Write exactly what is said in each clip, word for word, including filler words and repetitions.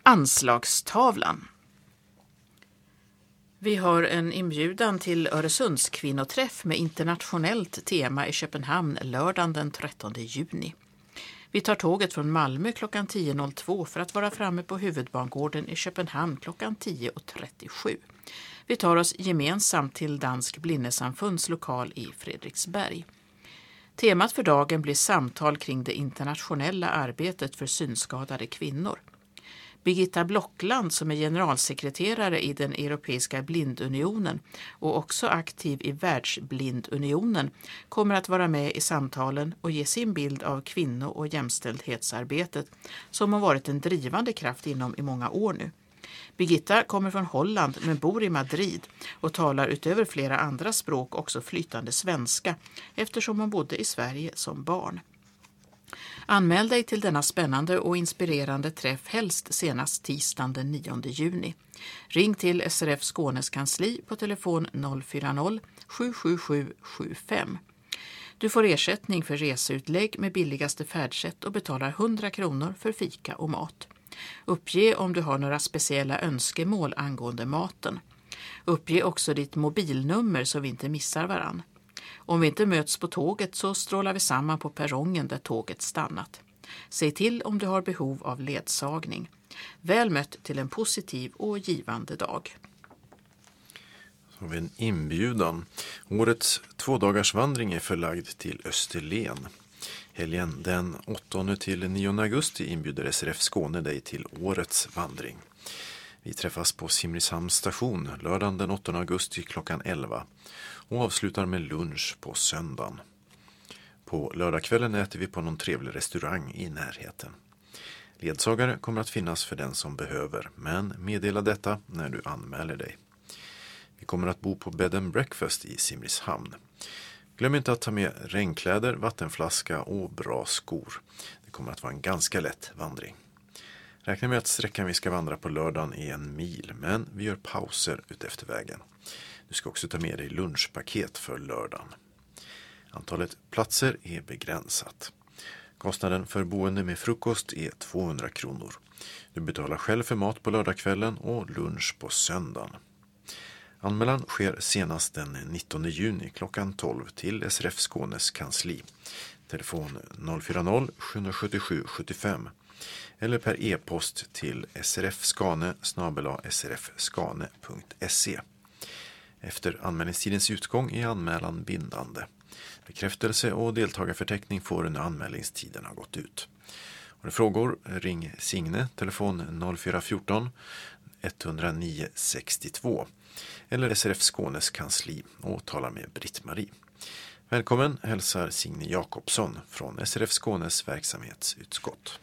Anslagstavlan. Vi har en inbjudan till Öresunds kvinnoträff med internationellt tema i Köpenhamn lördagen den trettonde juni. Vi tar tåget från Malmö klockan tio noll två för att vara framme på huvudbangården i Köpenhamn klockan tio trettiosju. Vi tar oss gemensamt till Dansk Blindesamfunds lokal i Fredriksberg. Temat för dagen blir samtal kring det internationella arbetet för synskadade kvinnor. Birgitta Blockland, som är generalsekreterare i den Europeiska blindunionen och också aktiv i Världsblindunionen, kommer att vara med i samtalen och ge sin bild av kvinno- och jämställdhetsarbetet som har varit en drivande kraft inom i många år nu. Birgitta kommer från Holland men bor i Madrid och talar utöver flera andra språk också flytande svenska eftersom hon bodde i Sverige som barn. Anmäl dig till denna spännande och inspirerande träff helst senast tisdagen den nionde juni. Ring till S R F Skånes kansli på telefon noll fyra noll sju sju sju sju fem. Du får ersättning för reseutlägg med billigaste färdsätt och betalar hundra kronor för fika och mat. Uppge om du har några speciella önskemål angående maten. Uppge också ditt mobilnummer så vi inte missar varann. Om vi inte möts på tåget så strålar vi samman på perrongen där tåget stannat. Säg till om du har behov av ledsagning. Väl mött till en positiv och givande dag. Så har vi en inbjudan. Årets tvådagarsvandring är förlagd till Österlen. Helgen den åttonde till nionde augusti inbjuder S R F Skåne dig till årets vandring. Vi träffas på Simrishamns station lördagen den åttonde augusti klockan elva och avslutar med lunch på söndagen. På lördagskvällen äter vi på någon trevlig restaurang i närheten. Ledsagare kommer att finnas för den som behöver, men meddela detta när du anmäler dig. Vi kommer att bo på bed and breakfast i Simrishamn. Glöm inte att ta med regnkläder, vattenflaska och bra skor. Det kommer att vara en ganska lätt vandring. Räkna med att sträckan vi ska vandra på lördagen är en mil, men vi gör pauser utefter vägen. Du ska också ta med dig lunchpaket för lördagen. Antalet platser är begränsat. Kostnaden för boende med frukost är tvåhundra kronor. Du betalar själv för mat på lördagskvällen och lunch på söndagen. Anmälan sker senast den nittonde juni klockan tolv till S R F Skånes kansli. Telefon noll fyra noll sju sju sju sju fem eller per e-post till srfskane snabel-a srfskane punkt se. Efter anmälningstidens utgång är anmälan bindande. Bekräftelse och deltagarförteckning får när anmälningstiden har gått ut. Har du frågor, ring Signe, telefon noll fyra ett fyra ett noll nio sex två eller S R F Skånes kansli och tala med Britt-Marie. Välkommen hälsar Signe Jakobsson från S R F Skånes verksamhetsutskott.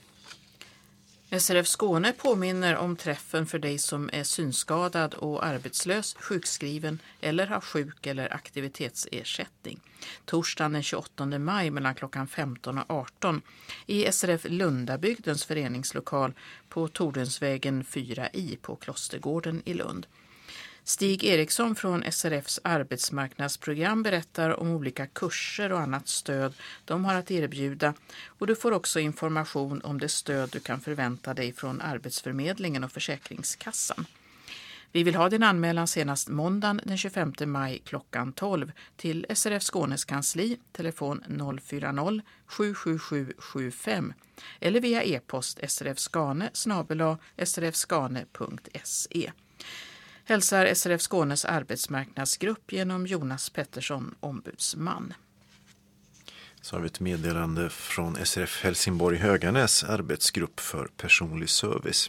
S R F Skåne påminner om träffen för dig som är synskadad och arbetslös, sjukskriven eller har sjuk- eller aktivitetsersättning. Torsdagen den tjugoåttonde maj mellan klockan femton och arton i S R F Lundabygdens föreningslokal på Tordensvägen fyra i på Klostergården i Lund. Stig Eriksson från S R F:s arbetsmarknadsprogram berättar om olika kurser och annat stöd de har att erbjuda och du får också information om det stöd du kan förvänta dig från Arbetsförmedlingen och Försäkringskassan. Vi vill ha din anmälan senast måndagen den tjugofemte maj klockan tolv till S R F Skånes kansli, telefon noll fyra noll sju sju sju sju fem eller via e-post srfskane snabel-a srfskane punkt se. Hälsar S R F Skånes arbetsmarknadsgrupp genom Jonas Pettersson, ombudsman. Så har vi ett meddelande från S R F Helsingborg Höganäs arbetsgrupp för personlig service.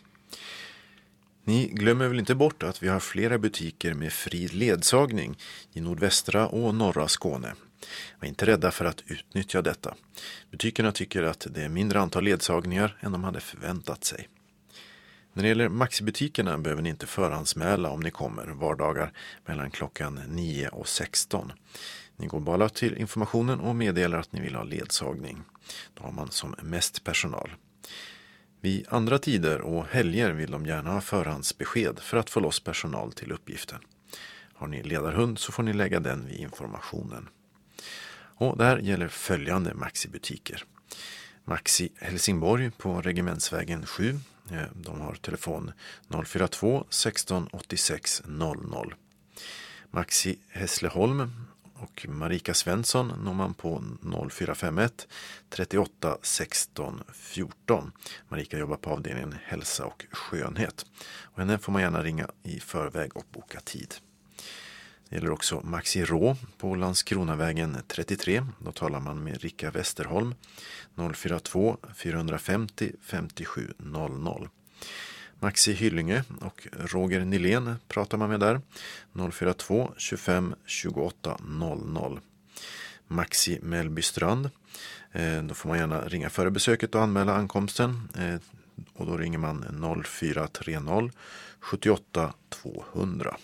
Ni glömmer väl inte bort att vi har flera butiker med fri ledsagning i nordvästra och norra Skåne. Var inte rädda för att utnyttja detta. Butikerna tycker att det är mindre antal ledsagningar än de hade förväntat sig. När det gäller maxibutikerna behöver ni inte förhandsmäla om ni kommer vardagar mellan klockan nio och sexton. Ni går bara till informationen och meddelar att ni vill ha ledsagning. Då har man som mest personal. Vid andra tider och helger vill de gärna ha förhandsbesked för att få loss personal till uppgiften. Har ni ledarhund så får ni lägga den vid informationen. Och där gäller följande maxibutiker. Maxi Helsingborg på Regementsvägen sju, De har telefon noll fyra två sexton åttiosex noll noll. Maxi Hässleholm och Marika Svensson når man på noll fyra fem ett trettioåtta sexton fjorton. Marika jobbar på avdelningen hälsa och skönhet. Och henne får man gärna ringa i förväg och boka tid. Det gäller också Maxi Rå på Landskronavägen trettiotre. Då talar man med Rika Westerholm noll fyra två fyra fem noll fem sju noll noll. Maxi Hyllinge och Roger Nilén pratar man med där noll fyra två tjugofem tjugoåtta noll noll. Maxi Mellbystrand, eh, då får man gärna ringa före besöket och anmäla ankomsten eh, och då ringer man noll fyra tre noll sjuttioåtta tvåhundra.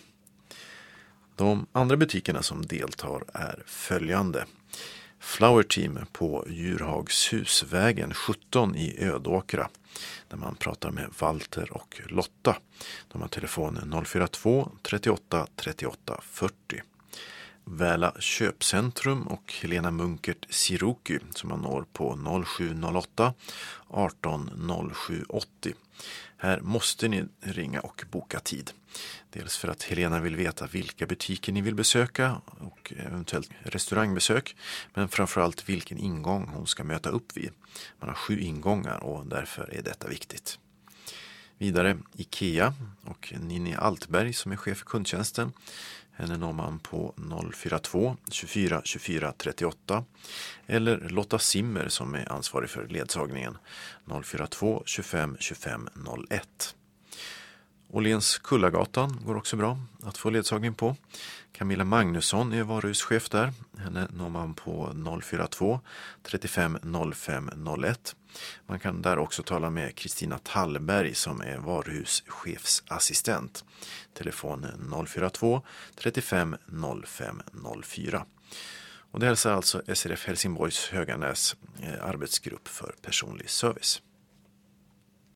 De andra butikerna som deltar är följande. Flower Team på Djurhagshusvägen sjutton i Ödåkra, där man pratar med Walter och Lotta. De har telefon noll fyra två trettioåtta trettioåtta fyrtio. Väla köpcentrum och Helena Munkert Siruki som man når på noll sju noll åtta arton noll sju åttio. Här måste ni ringa och boka tid. Dels för att Helena vill veta vilka butiker ni vill besöka och eventuellt restaurangbesök, men framförallt vilken ingång hon ska möta upp vid. Man har sju ingångar och därför är detta viktigt. Vidare IKEA och Ninni Altberg som är chef för kundtjänsten. Henne når man på noll fyra två tjugofyra tjugofyra trettioåtta eller Lotta Simmer som är ansvarig för ledsagningen noll fyra två tjugofem tjugofem noll ett. Åhléns Kullagatan går också bra att få ledsagning på. Camilla Magnusson är varuhuschef där. Henne når man på noll fyra två trettiofem noll fem noll ett. Man kan där också tala med Kristina Tallberg som är varuhuschefsassistent. Telefon noll fyra två trettiofem noll fem noll fyra. Och det hälsar alltså S R F Helsingborgs Höganäs arbetsgrupp för personlig service.